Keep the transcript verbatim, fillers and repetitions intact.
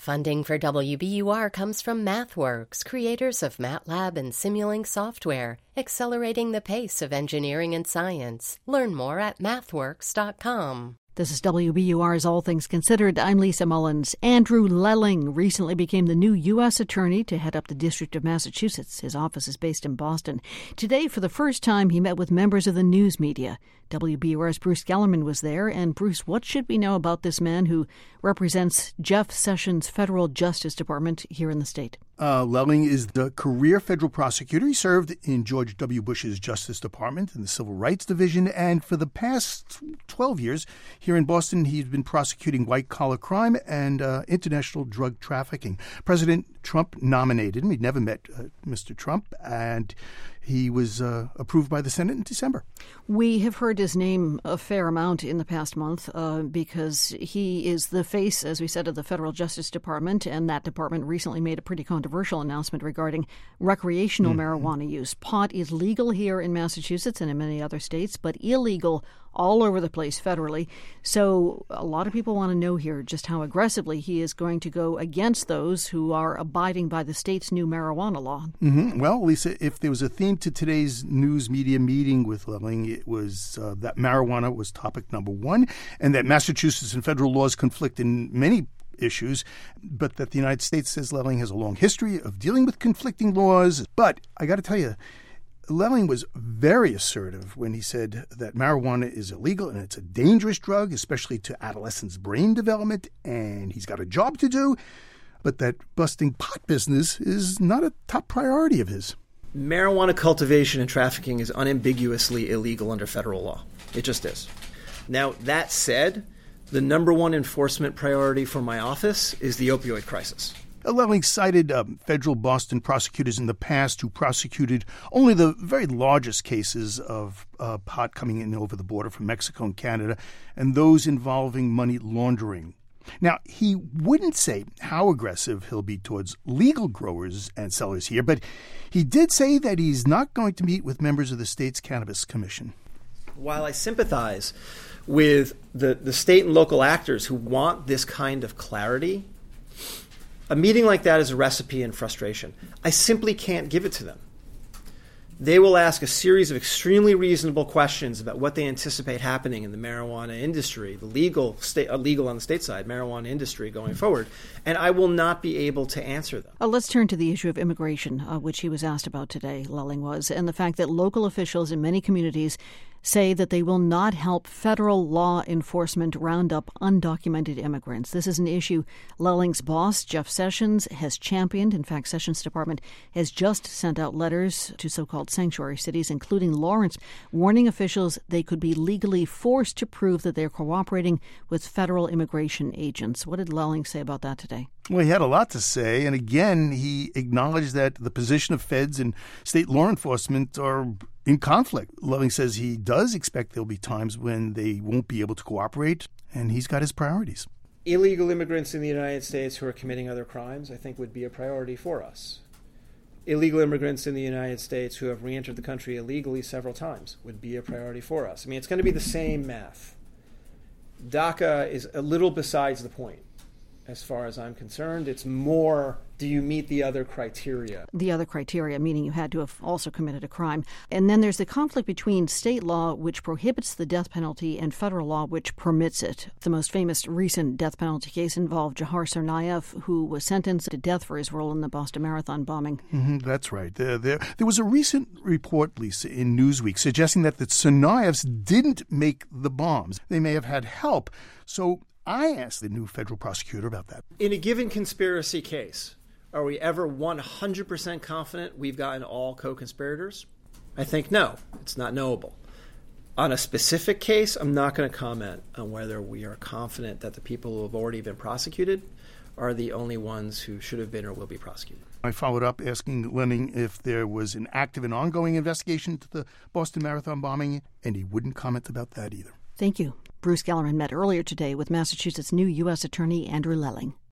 Funding for W B U R comes from MathWorks, creators of MATLAB and Simulink software, accelerating the pace of engineering and science. Learn more at mathworks dot com. This is W B U R's All Things Considered. I'm Lisa Mullins. Andrew Lelling recently became the new U S attorney to head up the District of Massachusetts. His office is based in Boston. Today, for the first time, he met with members of the news media. W B U R's Bruce Gellerman was there. And Bruce, what should we know about this man who represents Jeff Sessions' federal Justice Department here in the state? Uh, Lelling is the career federal prosecutor. He served in George W. Bush's Justice Department in the Civil Rights Division. And for the past twelve years here in Boston, he's been prosecuting white-collar crime and uh, international drug trafficking. President Trump nominated him. He'd never met uh, Mister Trump, and he was uh, approved by the Senate in December. We have heard his name a fair amount in the past month uh, because he is the face, as we said, of the Federal Justice Department, and that department recently made a pretty controversial announcement regarding recreational mm-hmm. marijuana use. Pot is legal here in Massachusetts and in many other states, but illegal all over the place federally. So a lot of people want to know here just how aggressively he is going to go against those who are abiding by the state's new marijuana law. Mm-hmm. Well, Lisa, if there was a theme to today's news media meeting with Lelling, it was uh, that marijuana was topic number one, and that Massachusetts and federal laws conflict in many issues, but that the United States, says Lelling, has a long history of dealing with conflicting laws. But I got to tell you, Lelling was very assertive when he said that marijuana is illegal and it's a dangerous drug, especially to adolescents' brain development, and he's got a job to do, but that busting pot business is not a top priority of his. Marijuana cultivation and trafficking is unambiguously illegal under federal law. It just is. Now, that said, the number one enforcement priority for my office is the opioid crisis. Lelling cited um, federal Boston prosecutors in the past who prosecuted only the very largest cases of uh, pot coming in over the border from Mexico and Canada, and those involving money laundering. Now, he wouldn't say how aggressive he'll be towards legal growers and sellers here, but he did say that he's not going to meet with members of the state's Cannabis Commission. While I sympathize with the, the state and local actors who want this kind of clarity, a meeting like that is a recipe in frustration. I simply can't give it to them. They will ask a series of extremely reasonable questions about what they anticipate happening in the marijuana industry, the legal, state, uh, legal on the state side, marijuana industry going forward, and I will not be able to answer them. Uh, let's turn to the issue of immigration, uh, which he was asked about today, Lelling was, and the fact that local officials in many communities say that they will not help federal law enforcement round up undocumented immigrants. This is an issue Lelling's boss, Jeff Sessions, has championed. In fact, Sessions' department has just sent out letters to so-called sanctuary cities, including Lawrence, warning officials they could be legally forced to prove that they're cooperating with federal immigration agents. What did Lelling say about that today? Well, he had a lot to say, and again, he acknowledged that the position of feds and state law enforcement are in conflict. Lelling says he does expect there'll be times when they won't be able to cooperate, and he's got his priorities. Illegal immigrants in the United States who are committing other crimes, I think, would be a priority for us. Illegal immigrants in the United States who have re-entered the country illegally several times would be a priority for us. I mean, it's going to be the same math. DACA is a little besides the point. As far as I'm concerned, it's more, do you meet the other criteria? The other criteria, meaning you had to have also committed a crime. And then there's the conflict between state law, which prohibits the death penalty, and federal law, which permits it. The most famous recent death penalty case involved Jahar Tsarnaev, who was sentenced to death for his role in the Boston Marathon bombing. Mm-hmm, that's right. There, there, there was a recent report, Lisa, in Newsweek suggesting that the Tsarnaevs didn't make the bombs. They may have had help. So I asked the new federal prosecutor about that. In a given conspiracy case, are we ever one hundred percent confident we've gotten all co-conspirators? I think no. It's not knowable. On a specific case, I'm not going to comment on whether we are confident that the people who have already been prosecuted are the only ones who should have been or will be prosecuted. I followed up asking Lelling if there was an active and ongoing investigation into the Boston Marathon bombing, and he wouldn't comment about that either. Thank you. Bruce Gellerman met earlier today with Massachusetts' new U S Attorney Andrew Lelling.